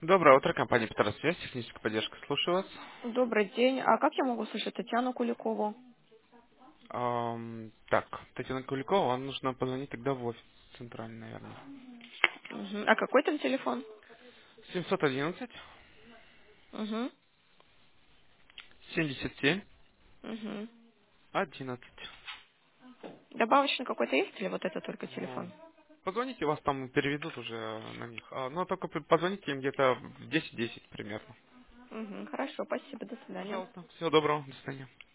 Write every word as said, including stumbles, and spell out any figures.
Доброе утро, компания Петросвязь, техническая поддержка. Слушаю вас. Добрый день. А как я могу слышать Татьяну Куликову? Ам, так, Татьяна Куликова, вам нужно позвонить тогда в офис центральный, наверное. Мгм. А какой там телефон? семьсот одиннадцать Угу. семьдесят семь Угу. одиннадцать. Добавочный какой-то есть или вот это только телефон? Ам, Позвоните, вас там переведут уже на них. А, но только п- позвоните им где-то в десять десять примерно. Угу. Хорошо, спасибо, до свидания. Пожалуйста. Всего доброго, до свидания.